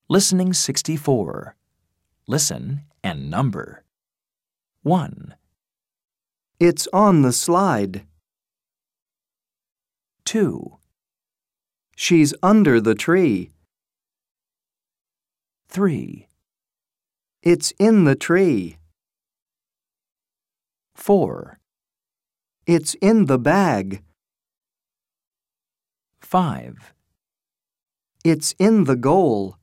Listening 64. Listen and number. 1, It's on the slide. 2, She's under the tree. 3, It's in the tree. 4, It's in the bag. 5, It's in the goal.